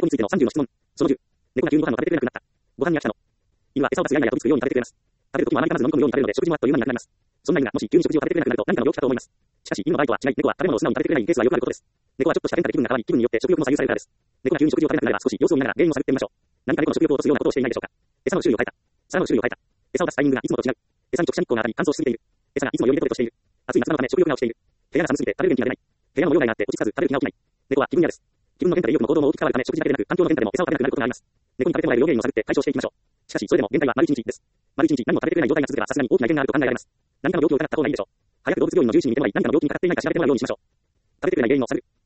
についての30の質問。その10。猫が急にご飯を食べてくれなくなった。ご飯に飽きたの。犬は餌を出すやいなやとびつくように食べてくれます。食べるときもあまり噛まず飲み込むように食べるので食事もあっという間になくなります。そんな犬がもし急に食事を食べてくれなくなると何かの病気かと思います。しかし犬の場合とは違い、猫は食べ物を素直に食べてくれないケースがよくあることです。猫はちょっとした変化で気分が変わり、気分によって食欲も左右されるからです。猫が急に食事を食べなくなれば少し様子を見ながら原因を探ってみましょう。何か猫の食欲を落とすようなことをしていないでしょうか。餌の種類を変えた。皿の種類を変えた。餌を出すタイミングがいつもと違う。餌に直射日光が当たり乾燥しすぎている。餌がいつもよりトレトレとしている。暑い夏場のため食欲が落ちている。部屋が寒すぎて食べる元気が出ない。部屋の模様替えがあって落ち着かず食べる気が起きない。猫は気分屋です。気分の変化で意欲も行動も大きく変わるため食事だけでなく環境の変化でも餌を食べなくなることがあります。猫に食べてもらえる要原因を探って解消していきましょう。しかしそれでも限界は丸1日です。丸1日何も食べてくれない状態が続けばさすがに大きな異変があると考えられます。何かの病気を疑った方がいいでしょう。早く動物病院の獣医師に見てもらい何かの病気にかかっていないか調べてもらうようにしましょう。食べてくれない原因を探る。